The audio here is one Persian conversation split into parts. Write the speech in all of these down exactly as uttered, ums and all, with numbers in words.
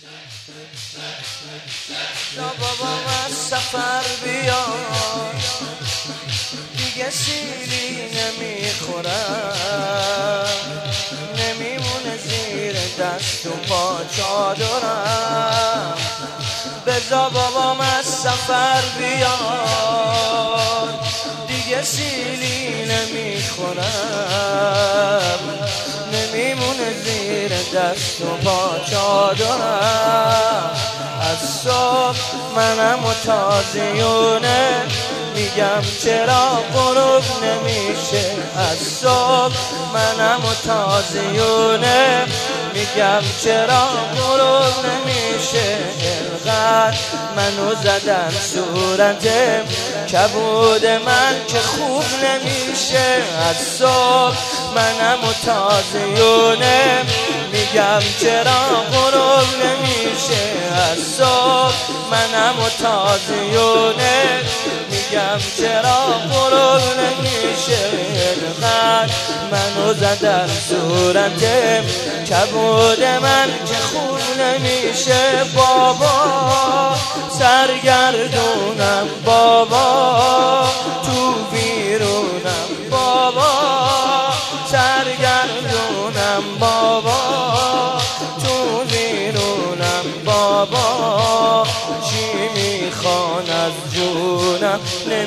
تا بابام از سفر بیاد دیگه سیلی نمیخورم، نمیمونه زیر دست و پا چادرم. بذار بابام از سفر بیاد دیگه سیلی نمیخورم، نمیمونه زیر دست و پا چادرم. از صبح منم و تازیونه میگم چرا غروب نمیشه. از صبح منم و تازیونه میگم چرا غروب نمیشه. اینقدر منو زدن صورتم کبود من که خوب نمیشه. از صبح منم و تازیونه میگم چرا غروب نمیشه. از صبح منم و تازیونه میگم چرا غروب نمیشه. اینقدر منو زدن صورتم کبود من که خوب نمیشه. بابا سرگردونم، بابا تو ویرونم، بابا سرگردونم، بابا تو ویرونم. بابا چی میخوان از جونم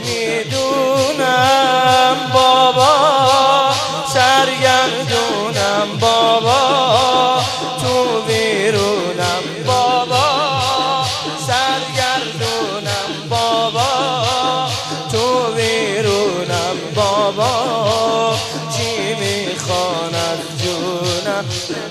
نمیدونم. بابا سرگردونم، بابا تو ویرونم، بابا سرگردونم، بابا تو ویرونم. بابا چی میخوان از جونم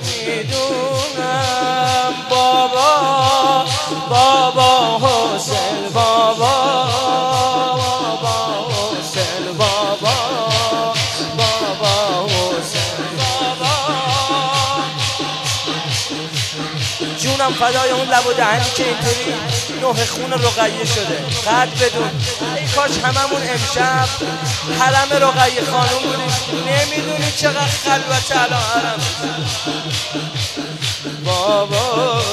نمیدونم. بابا بابا حسین، بابا بابا حسین، بابا بابا حسین، بابا جونم فدای اون لب و دهنی که اینطوری نوح خون رقیه شده. قد بدون ای کاش هممون امشب حرم رقیه خانوم بودیم. نمیدونی چقدر خلوت الان حرم. بابا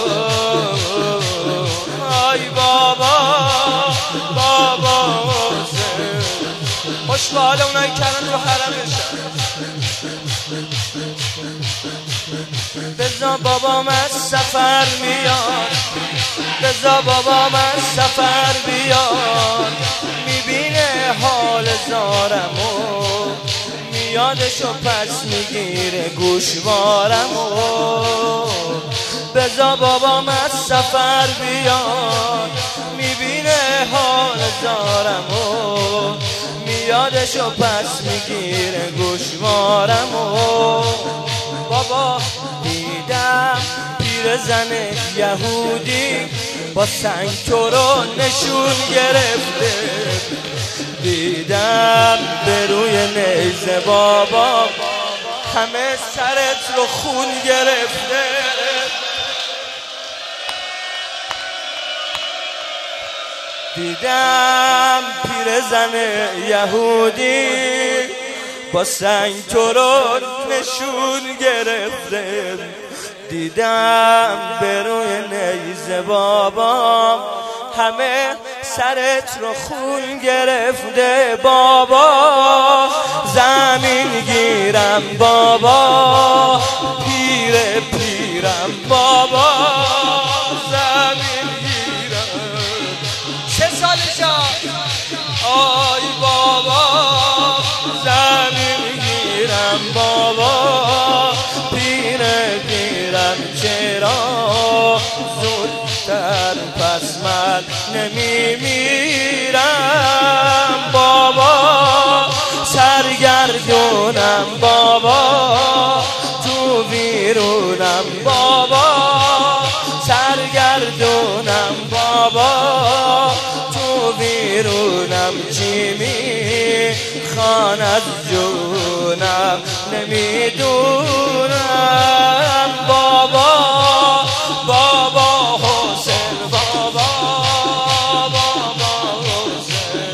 آی بابا بابا حسین، خوش به حال اونایی کردن رو حرمشن. بذار بابام از سفر میاد، بذار بابام از سفر بیاد، میبینه حال زارمو میادشو پس میگیره گوشوارمو. بذار بابام از سفر بیاد میبینه حال زارمو میادشو پس میگیره گوشوارمو. بابا دیدم پیرزن یهودی با سنگ تو رو نشون گرفته، دیدم به روی نیزه بابا همه سرت رو خون گرفته. دیدم پیرزن یهودی با سنگ تو رو نشون گرفته، دیدم به روی نیزه بابا همه سرت رو خون گرفته. بابا زمین گیرم، بابا پیر پیرم، بابا زمین گیرم. چه سالشا؟ آی بابا زمین گیرم، بابا پیر پیرم. چرا زودتر پس من نمیمیرم؟ بابا سرگردونم، بابا تو ویرونم، بابا سرگردونم، بابا تو ویرونم. چی میخوان از جونم نمیدونم. بابا بابا حسین، بابا بابا حسین.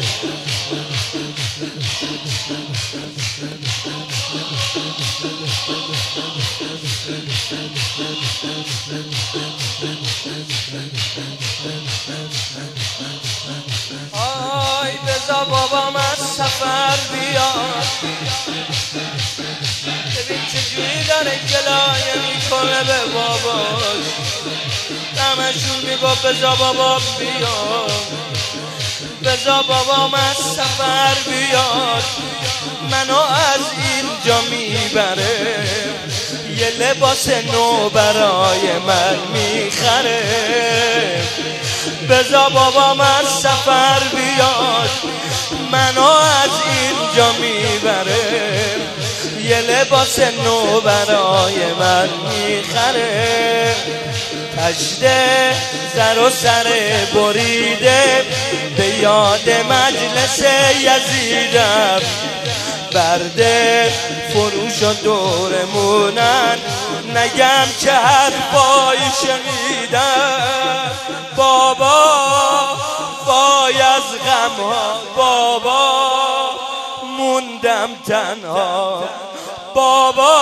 Thank you. آی بذار بابام از سفر بیاد، ببین چجوری داره گلایه میکنه به باباش. همشون میگفت بذار بابام بیاد، بذار بابام از سفر بیاد، منو از اینجا میبره، یه لباس نو برای من میخره. بذار بابام از سفر بیاد، منو از اینجا میبره، یه لباس نو برای من میخره. تشته زر و سر بریده به یاد مجلس یزیدم، برده فروش و دورمونن، نگم چه حرفایی شنیدم. بابا وای از غمها، بابا موندم تنها، بابا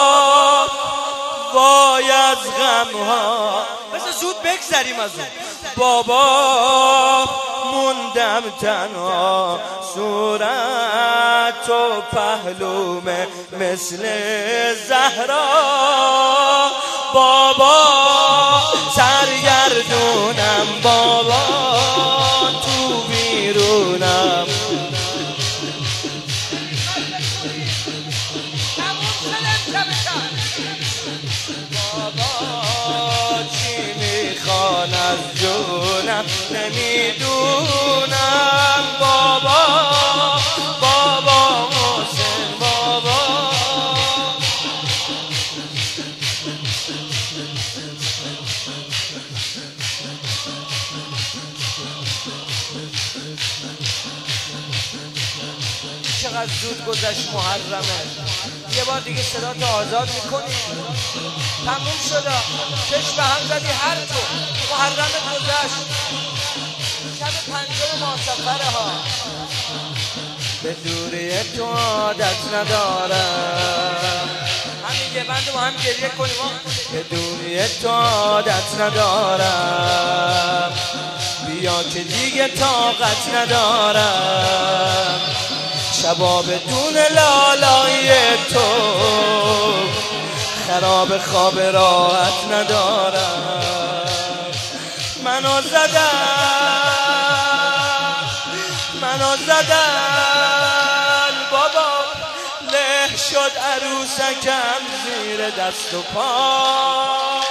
وای از غمها. بذار زود بگذریم از اون. بابا موندم تنها، صورت و پهلومه مثل زهرا. بابا سرگردونم، بابا تو بیرونم. بابا چی میخوان از جونم نمیدونم. بابا بابا حسین بابا. چقدر زود گذشت محرمه. یه بار دیگه صدا تو آزاد میکنی. تموم شده، چشم به هم زدی هر تو. محرمه گذشت، شب پنجم ماه سفره ها. به دوری تو عادت ندارم، همین یه بند با هم گریه کنیم. به دوری تو عادت ندارم، بیا که دیگه طاقت ندارم. شبا بدون لالای تو خراب خواب راحت ندارم. منو زدن، منو زدن بابا، له شد عروسکم زیر دست و پا.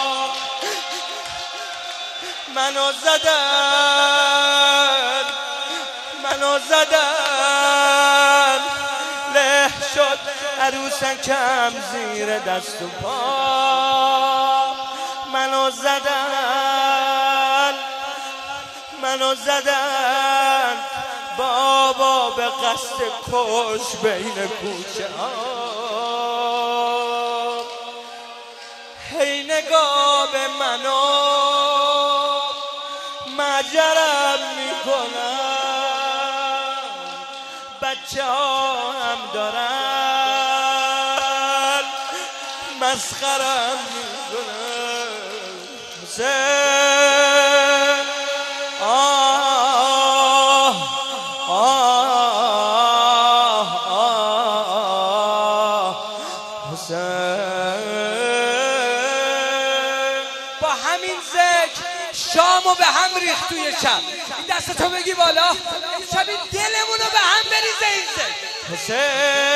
منو زدن، منو زدن، له شد عروسکم زیر دست و پا. منو زدن، منو زدن بابا به قصد کش بین کوچه ها. هی نگاه به منو مجرم میکنن، بچه ها هم دارن مسخرم میکنن. حسین آه آه آه حسین. با همین ذکر شامو به هم ریخت توی شب. این دستتو بگی بالا، شب دلمونو به هم بریزه این ذکر. حسین